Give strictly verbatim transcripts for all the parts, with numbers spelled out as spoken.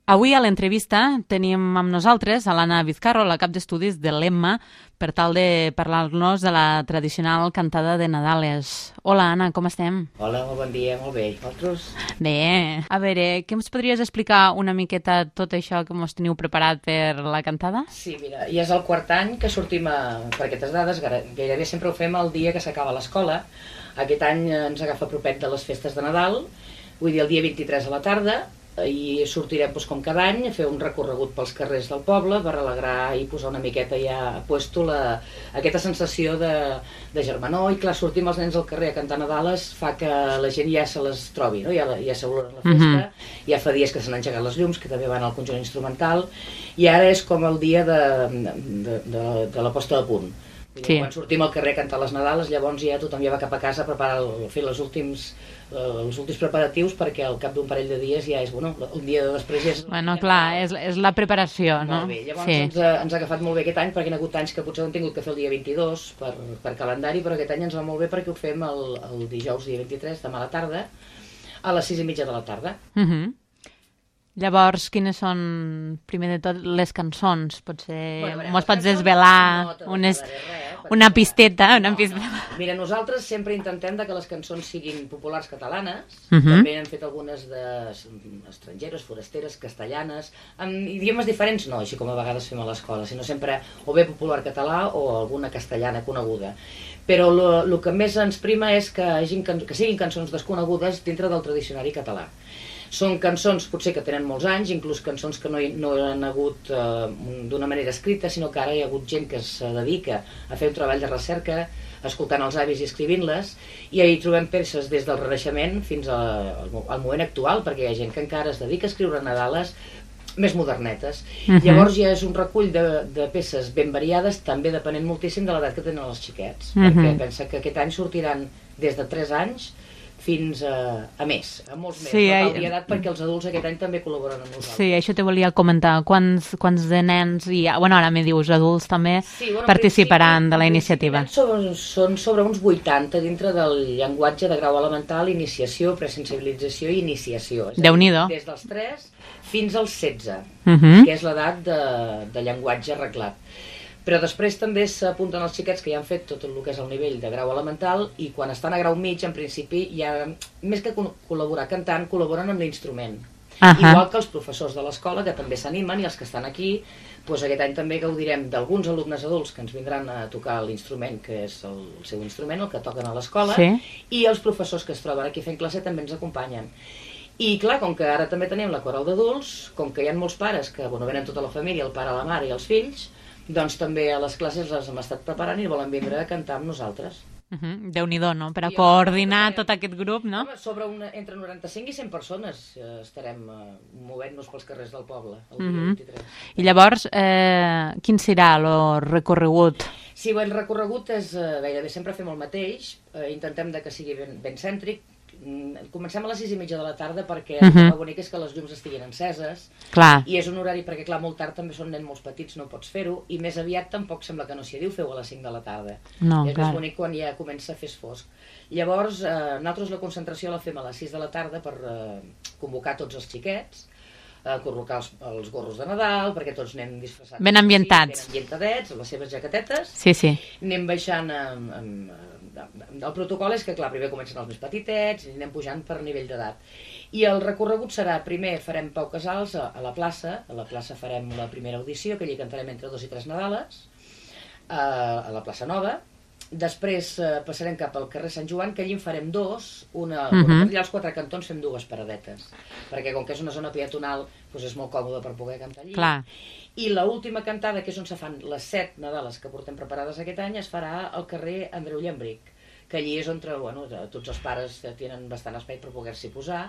Avui a l'entrevista tenim amb nosaltres a l'Anna Vizcarro, la cap d'estudis de l'Emma, per tal de parlar-nos de la tradicional cantada de Nadales. Hola, Anna, com estem? Hola, molt bon dia, molt bé. Vosaltres? Bé. A veure, què ens podries explicar una miqueta tot això que ens teniu preparat per la cantada? Sí, mira, ja és el quart any que sortim a, per aquestes dades, gairebé sempre ho fem el dia que s'acaba l'escola. Aquest any ens agafa propet de les festes de Nadal, vull dir el dia vint-i-tres a la tarda, i sortirem doncs, com cada any a fer un recorregut pels carrers del poble per alegrar i posar una miqueta ja a puesto la, aquesta sensació de, de germanor. I clar, sortim els nens al carrer a cantar Nadales fa que la gent ja se les trobi, no? ja, ja s'olora la festa, mm-hmm. ja fa dies que s'han engegat les llums, que també van al conjunt instrumental, i ara és com el dia de, de, de, de la posta de punt. Sí. Quan sortim al carrer a cantar les Nadales, llavors ja tothom ja va cap a casa a preparar el, fer els últims, eh, els últims preparatius, perquè al cap d'un parell de dies ja és, bueno, un dia de després és... Bueno, clar, és, és la preparació, no? Molt bé, llavors sí. ens, ha, ens ha agafat molt bé aquest any, perquè hi ha hagut anys que potser ho hem tingut que fer el dia vint-i-dos per, per calendari, però aquest any ens va molt bé perquè ho fem el, el dijous dia vint-i-tres, demà a la tarda, a les sis i mitja de la tarda. Mhm. Uh-huh. Llavors, quines són, primer de tot, les cançons? Potser bueno, mos pots desvelar no unes, res, una pisteta? Una no, pisteta. No. Mira, nosaltres sempre intentem que les cançons siguin populars catalanes, uh -huh. també hem fet algunes d'estrangeres, forasteres, castellanes, amb idiomes diferents no, així com a vegades fem a l'escola, sinó sempre o bé popular català o alguna castellana coneguda. Però el que més ens prima és que, hagin, que siguin cançons desconegudes dintre del tradicionari català. Són cançons potser que tenen molts anys, inclús cançons que no, hi, no han hagut eh, d'una manera escrita, sinó que ara hi ha hagut gent que es dedica a fer un treball de recerca, escoltant els avis i escrivint-les, i ahir trobem peces des del Renaixement fins a, al moment actual, perquè hi ha gent que encara es dedica a escriure Nadales més modernetes. Uh-huh. Llavors ja és un recull de, de peces ben variades, també depenent moltíssim de l'edat que tenen els xiquets, uh-huh. perquè pensa que aquest any sortiran des de tres anys fins a, a més, a molts més, sí, no cal dir edat, perquè els adults aquest any també col·laboren amb nosaltres. Sí, això te volia comentar. Quants, quants de nens i, bueno, ara me dius, adults també sí, bueno, participaran de la iniciativa? Són, són sobre uns vuitanta dintre del llenguatge de grau elemental, iniciació, presensibilització i iniciació. Déu-n'hi-do. Des dels tres fins als setze, uh-huh. que és l'edat de, de llenguatge arreglat. Però després també s'apunten els xiquets que ja han fet tot el que és el nivell de grau elemental i quan estan a grau mig, en principi, ja, més que col·laborar cantant, col·laboren amb l'instrument. Uh-huh. Igual que els professors de l'escola, que també s'animen, i els que estan aquí, doncs aquest any també gaudirem d'alguns alumnes adults que ens vindran a tocar l'instrument, que és el seu instrument, el que toquen a l'escola, sí. i els professors que es troben aquí fent classe també ens acompanyen. I clar, com que ara també tenim la coral d'adults, com que hi ha molts pares que bueno, venen tota la família, el pare, la mare i els fills, doncs també a les classes les hem estat preparant i volen vindre a cantar amb nosaltres. Uh-huh. Déu-n'hi-do, no? Per a I coordinar tot aquest grup, no? Home, sobre una, entre noranta-cinc i cent persones eh, estarem eh, movent-nos pels carrers del poble el dia uh-huh. vint-i-tres. I llavors, eh, quin serà el recorregut? Sí, el recorregut és eh, gairebé sempre fem el mateix, eh, intentem de que sigui ben, ben cèntric. Comencem a les sis i mitja de la tarda perquè uh-huh. el que bonic és que les llums estiguin enceses. Clar. I és un horari perquè clar, molt tard també són nens molt petits, no pots fer-ho, i més aviat tampoc sembla que no s'hi diu feu a les cinc de la tarda. No, és clar. més bonic quan ja comença a fer fosc. Llavors, eh, nosaltres la concentració la fem a les sis de la tarda per eh, convocar tots els xiquets, eh, col·locar els, els gorros de Nadal, perquè tots anem disfressats. Ben ambientats. Ben ambientadets, amb les seves jaquetetes. Sí, sí. Anem baixant amb, amb el protocol és que, clar, primer comencen els més petitets i anem pujant per nivell d'edat. I el recorregut serà, primer farem Pau Casals a, a la plaça, a la plaça farem la primera audició, que allí cantarem entre dos i tres Nadales, a, a la plaça Nova. Després eh, passarem cap al carrer Sant Joan, que allí en farem dos, una, uh-huh. una, allà als quatre cantons fem dues paradetes, perquè com que és una zona peatonal, doncs és molt còmode per poder cantar allí. Clar. I l'última cantada, que és on se fan les set Nadales que portem preparades aquest any, es farà al carrer Andreu Llambric, que allí és on bueno, tots els pares tenen bastant espai per poder-s'hi posar.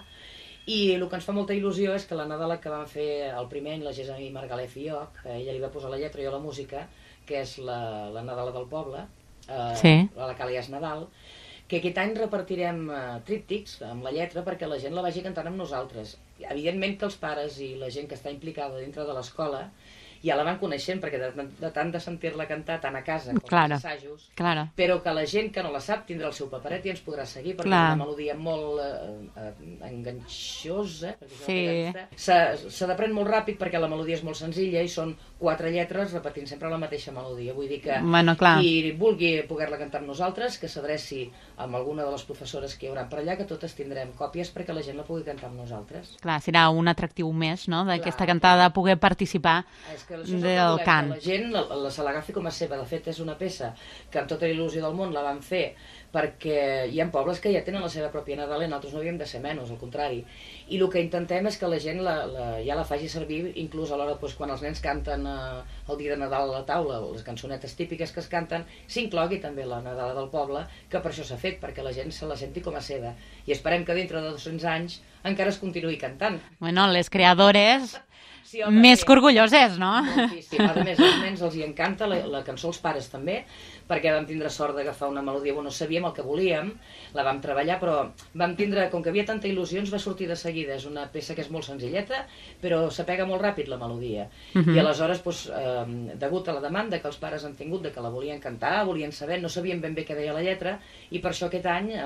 I el que ens fa molta il·lusió és que la Nadala que vam fer el primer any, la Gessamí Margalef i jo, que ella li va posar la lletra i jo la música, que és la, la Nadala del poble, eh, sí. la Càlia és Nadal, que aquest any repartirem eh, tríptics amb la lletra perquè la gent la vagi cantant amb nosaltres. Evidentment que els pares i la gent que està implicada dintre de l'escola ja la van coneixent, perquè de, de tant de sentir-la cantar tant a casa com claro, als assajos, claro. però que la gent que no la sap tindrà el seu paperet i ens podrà seguir, perquè Clar. és una melodia molt eh, eh, enganxosa, Sí. se d'aprèn molt ràpid perquè la melodia és molt senzilla i són quatre lletres repetint sempre la mateixa melodia, vull dir que bueno, clar. qui vulgui poder-la cantar amb nosaltres, que s'adreci amb alguna de les professores que hi haurà per allà, que totes tindrem còpies perquè la gent la pugui cantar amb nosaltres. Clar, serà un atractiu més, no?, d'aquesta Clar. cantada, poder participar És que això és el del que volem, cant. que la gent la, la, se l'agafi com a seva. De fet, és una peça que amb tota la il·lusió del món la van fer perquè hi ha pobles que ja tenen la seva pròpia Nadala i nosaltres no havíem de ser menys, al contrari. I el que intentem és que la gent la, la, ja la faci servir inclús a l'hora, doncs, quan els nens canten eh, el dia de Nadal a la taula, les cançonetes típiques que es canten, s'inclogui també la Nadala del poble, que per això s'ha fet, perquè la gent se la senti com a seva. I esperem que dintre de dos-cents anys encara es continuï cantant. Bueno, les creadores... Sí, home, més sí. que orgulloses, no? Moltíssim. A més, als nens els hi encanta, la, la cançó als pares també, perquè vam tindre sort d'agafar una melodia, bueno, sabíem el que volíem, la vam treballar, però vam tindre, com que havia tanta il·lusió, ens va sortir de seguida. És una peça que és molt senzilleta, però s'apega molt ràpid la melodia. Uh -huh. I aleshores, doncs, eh, degut a la demanda que els pares han tingut de que la volien cantar, volien saber, no sabien ben bé què deia la lletra, i per això aquest any,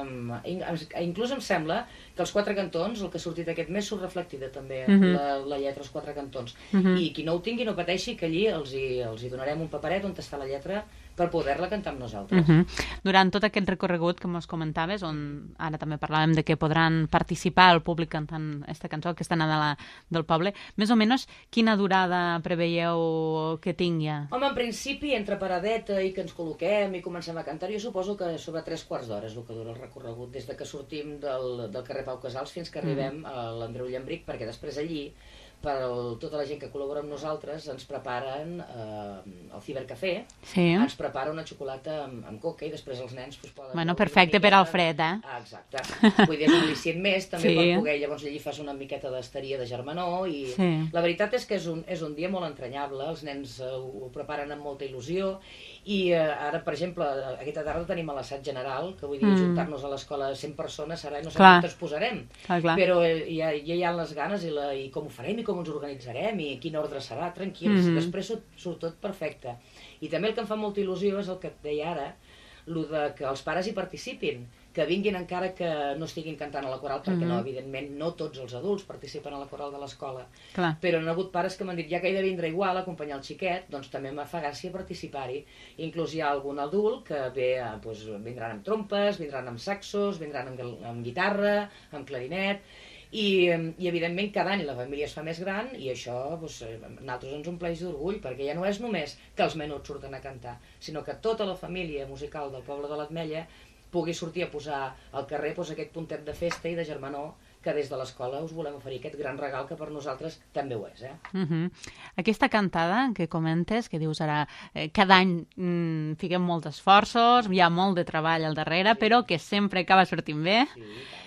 eh, inclús em sembla que els quatre cantons, el que ha sortit aquest mes, surt reflectida també, uh -huh. la, la lletra, els quatre cantons. Uh -huh. I qui no ho tingui no pateixi, que allí els hi, els hi donarem un paperet on està la lletra per poder-la cantar amb nosaltres. Uh -huh. Durant tot aquest recorregut que ens comentaves, on ara també parlàvem de que podran participar el públic cantant aquesta cançó, aquesta Nadala del poble, més o menys quina durada preveieu que tingui? Home, en principi, entre paradeta i que ens col·loquem i comencem a cantar, jo suposo que sobre tres quarts d'hora és el que dura el recorregut, des de que sortim del, del carrer Pau Casals fins que arribem a l'Andreu Llambric, perquè després allí per el, tota la gent que col·labora amb nosaltres ens preparen eh, el cibercafè, sí. ens prepara una xocolata amb, amb coca i després els nens pues, poden... Bueno, perfecte per al fred, eh? Ah, exacte. Vull dir, és un al·licient més, també sí. per poder, llavors allí fas una miqueta d'esteria de germanor i sí. la veritat és que és un, és un dia molt entranyable, els nens eh, ho preparen amb molta il·lusió i eh, ara, per exemple, aquesta tarda tenim l'assaig general, que vull dir, mm. juntar-nos a l'escola cent persones serà, no sé clar. com ens posarem, clar, clar. però eh, ja, ja hi ha les ganes i, la, i com ho farem i com ens organitzarem i quin ordre serà, tranquils, mm -hmm. després surt, surt tot perfecte. I també el que em fa molta il·lusió és el que et deia ara, el de que els pares hi participin, que vinguin encara que no estiguin cantant a la coral, perquè mm -hmm. no, evidentment, no tots els adults participen a la coral de l'escola, però hi ha hagut pares que m'han dit, ja que he de vindre igual a acompanyar el xiquet, doncs també em fa gràcia participar-hi. Inclús hi ha algun adult que ve, doncs, vindran amb trompes, vindran amb saxos, vindran amb, amb guitarra, amb clarinet, I, i evidentment cada any la família es fa més gran i això doncs, a nosaltres ens ompleix d'orgull, perquè ja no és només que els menuts surten a cantar, sinó que tota la família musical del poble de l'Ametlla pugui sortir a posar al carrer doncs, aquest puntet de festa i de germanor que des de l'escola us volem oferir aquest gran regal que per nosaltres també ho és. Eh? Uh -huh. Aquesta cantada que comentes, que dius ara, eh, cada any mm, fiquem molts esforços, hi ha molt de treball al darrere, sí. però que sempre acaba sortint bé. Sí,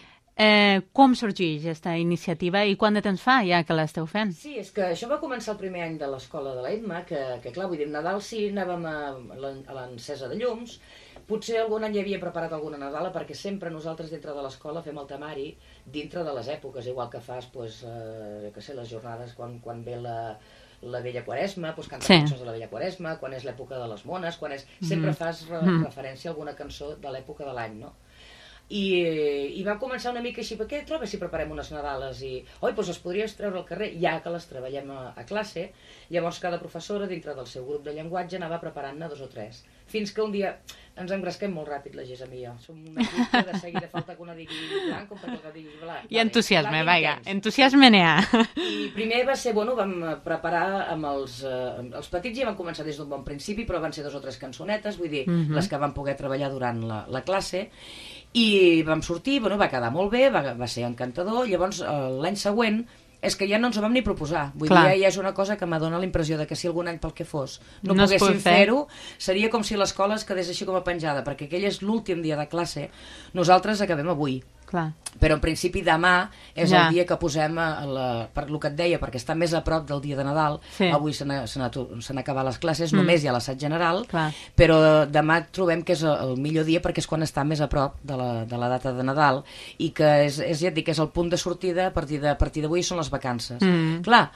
Eh, com sorgeix aquesta iniciativa i quant de temps fa ja que l'esteu fent? Sí, és que això va començar el primer any de l'escola de l'Etma, que, que clar, vull dir, Nadal sí, anàvem a, a l'encesa de llums, potser algun any hi havia preparat alguna Nadala, perquè sempre nosaltres dintre de l'escola fem el temari dintre de les èpoques, igual que fas, pues, eh, que sé, les jornades quan, quan ve la... la vella Quaresma, doncs cantes sí. cançons de la vella Quaresma, quan és l'època de les mones, quan és... sempre mm. fas re mm. referència a alguna cançó de l'època de l'any, no? I, i va començar una mica així, per què trobes si preparem unes Nadales? I, oi, doncs les podries treure al carrer, ja que les treballem a, a classe. Llavors cada professora, dintre del seu grup de llenguatge, anava preparant-ne dos o tres. Fins que un dia ens engresquem molt ràpid, la Gesa i jo. Som una equip que de seguida falta que una digui blanc com perquè la digui blanc. I entusiasme, vaja, entusiasme n'hi ha. I primer va ser, bueno, vam preparar amb els, eh, els petits, ja van començar des d'un bon principi, però van ser dos o tres cançonetes, vull dir, mm -hmm. les que van poder treballar durant la, la classe, i vam sortir, bueno, va quedar molt bé, va, va ser encantador. Llavors l'any següent és que ja no ens ho vam ni proposar, vull Clar. dir, ja és una cosa que m'adona la impressió de que si algun any pel que fos no, no poguéssim fer-ho, seria com si l'escola es quedés així com a penjada, perquè aquell és l'últim dia de classe, nosaltres acabem avui. Clar. Però en principi demà és ja. el dia que posem a la, per el que et deia, perquè està més a prop del dia de Nadal, sí. avui s'han acabat les classes, mm. només hi ha l'assaig general, Clar. però demà trobem que és el millor dia perquè és quan està més a prop de la, de la data de Nadal i que és, és, ja et dic, és el punt de sortida, a partir de, a partir d'avui són les vacances. Mm. Clar,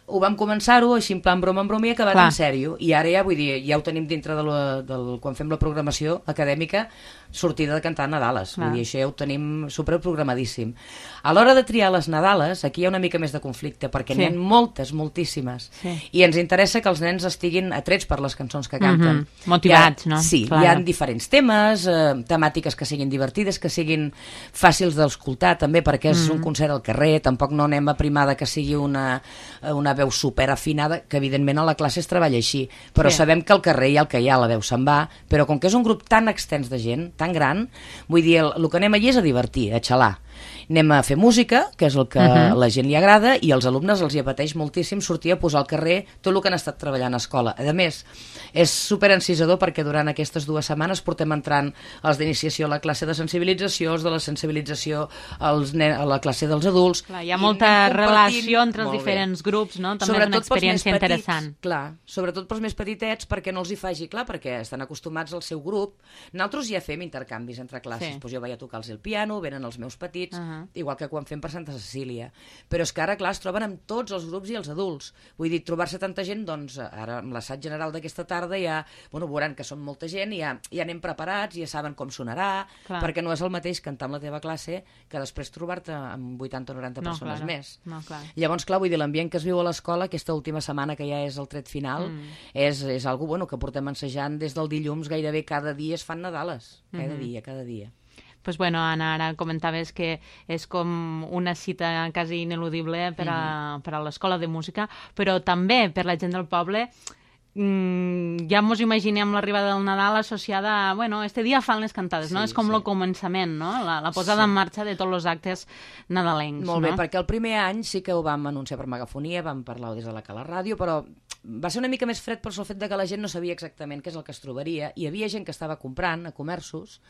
ho vam començar-ho així en plan broma en broma i acabat Clar. en sèrio, i ara ja, vull dir, ja ho tenim dintre de la, del, quan fem la programació acadèmica, sortida de cantar Nadales. Clar. Vull dir, això ja ho tenim superprogramadíssim. A l'hora de triar les Nadales, aquí hi ha una mica més de conflicte, perquè sí. n'hi ha moltes, moltíssimes, sí. i ens interessa que els nens estiguin atrets per les cançons que canten. Mm-hmm. Motivats, ha, no? Sí, Clar. hi ha diferents temes, eh, temàtiques que siguin divertides, que siguin fàcils d'escoltar, també, perquè és mm. un concert al carrer, tampoc no anem a primar de que sigui una, una veu superafinada, que evidentment a la classe es treballa així, però sí. sabem que al carrer hi ha el que hi ha, la veu se'n va, però com que és un grup tan extens de gent, tan gran, vull dir, el, el que anem allí és a divertir, a xalar. Anem a fer música, que és el que uh-huh. a la gent li agrada, i als alumnes els hi apeteix moltíssim sortir a posar al carrer tot el que han estat treballant a escola. A més, és superencisador perquè durant aquestes dues setmanes portem entrant els d'iniciació a la classe de sensibilització, els de la sensibilització als a la classe dels adults. Clar, hi ha molta relació entre els diferents grups, no? També sobretot és una experiència petits, interessant. Clar, sobretot pels més petitets, perquè no els hi faci clar, perquè estan acostumats al seu grup. Nosaltres ja fem intercanvis entre classes. Sí. Pues jo vaig a tocar-los el piano, venen els meus petits, uh-huh. igual que quan fem per Santa Cecília. Però és que ara, clar, es troben amb tots els grups i els adults. Vull dir, trobar-se tanta gent, doncs, ara amb l'assaig general d'aquesta tarda ja, bueno, veuran que són molta gent, ja, ja anem preparats, ja saben com sonarà, clar. perquè no és el mateix cantar amb la teva classe que després trobar-te amb vuitanta o noranta no, persones clar. més. No, clar. Llavors, clar, vull dir, l'ambient que es viu a l'escola, aquesta última setmana que ja és el tret final, mm. és, és algo bueno, que portem ensejant des del dilluns, gairebé cada dia es fan Nadales, cada mm-hmm. dia, cada dia. Pues bueno, Anna, ara comentaves que és com una cita quasi ineludible per a, mm-hmm. per a l'escola de música, però també per la gent del poble. Mm, ja mos imaginem l'arribada del Nadal associada a, bueno, este dia fan les cantades, sí, no? És com el sí. començament, no? La, la posada sí. en marxa de tots els actes nadalencs, Molt bé, no? perquè el primer any sí que ho vam anunciar per megafonia, vam parlar des de la Cala Ràdio, però va ser una mica més fred per el fet de que la gent no sabia exactament què és el que es trobaria. Hi havia gent que estava comprant a comerços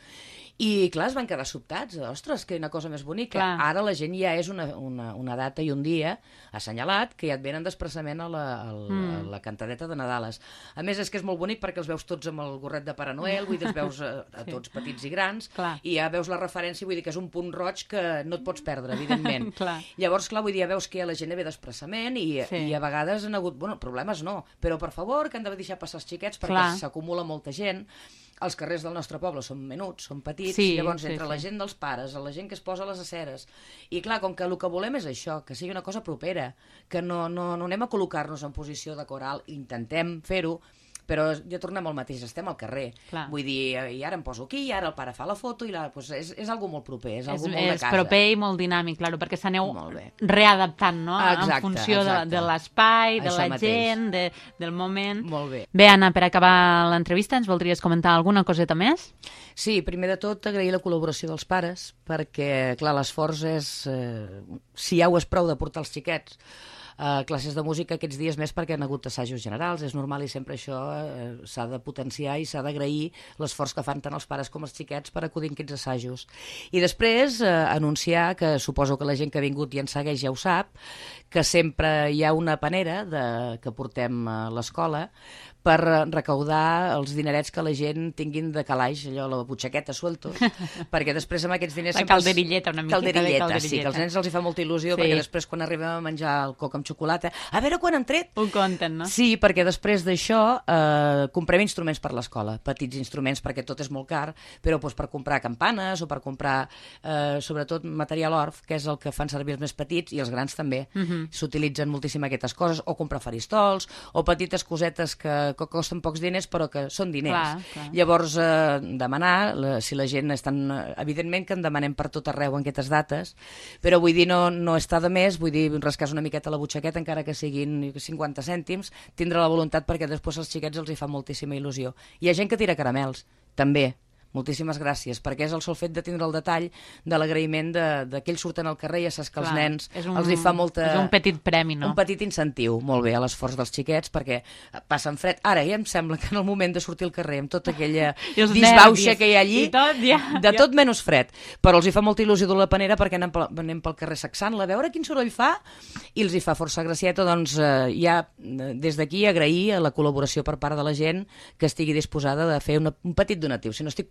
i, clar, es van quedar sobtats. Ostres, que una cosa més bonica. Clar. Ara la gent ja és una, una, una data i un dia assenyalat que ja et venen d'expressament a, la, a, la, mm. a la cantadeta de Nadales. A més, és que és molt bonic perquè els veus tots amb el gorret de Pare Noel, vull dir, els veus a, a tots petits i grans, clar. I ja veus la referència, vull dir que és un punt roig que no et pots perdre, evidentment. clar. Llavors, clar, vull dir, ja veus que ja la gent ve d'expressament i, sí. i a vegades han hagut, bueno, problemes no, però per favor, que han de deixar passar els xiquets perquè s'acumula molta gent. Els carrers del nostre poble són menuts, són petits, sí, llavors entre sí, sí. la gent dels pares, la gent que es posa a les aceres, i clar, com que el que volem és això, que sigui una cosa propera, que no, no, no anem a col·locar-nos en posició de coral, intentem fer-ho, però ja tornem al mateix, estem al carrer. Clar. Vull dir, i ara em poso aquí, i ara el pare fa la foto, i la, pues és, és algo molt proper, és algo és, molt de casa. És proper i molt dinàmic, claro, perquè s'aneu readaptant, no? Exacte, en funció exacte. de, de l'espai, de Això la mateix. gent, de, del moment. Molt bé. Bé, Anna, per acabar l'entrevista, ens voldries comentar alguna coseta més? Sí, primer de tot agrair la col·laboració dels pares, perquè, clar, l'esforç és... Eh, si ja ho és prou de portar els xiquets Uh, classes de música aquests dies més perquè han hagut assajos generals, és normal i sempre això uh, s'ha de potenciar i s'ha d'agrair l'esforç que fan tant els pares com els xiquets per acudir a aquests assajos. I després uh, anunciar, que suposo que la gent que ha vingut i ens segueix ja ho sap, que sempre hi ha una panera de, que portem a l'escola per recaudar els dinerets que la gent tinguin de calaix, allò, la butxaqueta sueltos, perquè després amb aquests diners... La calderilleta, una miqueta calderilleta, de calderilleta. Sí, que als nens els hi fa molta il·lusió, sí. perquè després quan arribem a menjar el coc amb xocolata, a veure quan han tret! Ho conten, no? Sí, perquè després d'això eh, comprem instruments per l'escola, petits instruments, perquè tot és molt car, però doncs, per comprar campanes o per comprar, eh, sobretot, material orf, que és el que fan servir els més petits, i els grans també. Uh-huh. S'utilitzen moltíssim aquestes coses, o comprar faristols, o petites cosetes que que costen pocs diners però que són diners. Clar, clar. Llavors, eh, demanar, la, si la gent estan... Evidentment que en demanem per tot arreu en aquestes dates, però vull dir, no, no està de més, vull dir, rascar una miqueta la butxaqueta, encara que siguin cinquanta cèntims, tindre la voluntat perquè després als xiquets els hi fa moltíssima il·lusió. Hi ha gent que tira caramels, també. Moltíssimes gràcies, perquè és el sol fet de tindre el detall de l'agraïment de, de que ells surten al carrer i ja saps que els nens un, els hi fa molta... És un petit premi, no? Un petit incentiu, molt bé, a l'esforç dels xiquets, perquè passen fred. Ara ja em sembla que en el moment de sortir al carrer amb tota aquella disbauxa que hi ha allí, tot, ja, de tot ja. menys fred, però els hi fa molta il·lusió de la panera perquè anem pel, anem pel carrer sacsant-la, a veure quin soroll fa, i els hi fa força gracieta, doncs eh, ja des d'aquí agrair a la col·laboració per part de la gent que estigui disposada de fer una, un petit donatiu. Si no estic parlant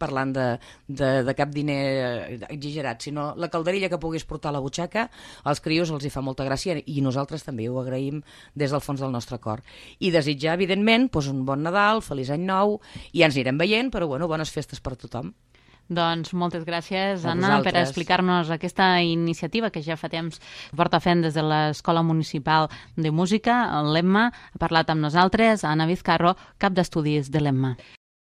parlant de, de, de cap diner exagerat, sinó la calderilla que puguis portar a la butxaca, als crios els hi fa molta gràcia i nosaltres també ho agraïm des del fons del nostre cor. I desitjar, evidentment, doncs un bon Nadal, feliç any nou, i ja ens anirem veient, però bueno, bones festes per a tothom. Doncs moltes gràcies, A Anna, per vosaltres. explicar-nos aquesta iniciativa que ja fa temps porta fent des de l'Escola Municipal de Música, l'Emma. Ha parlat amb nosaltres Anna Vizcarro, cap d'estudis de l'Emma.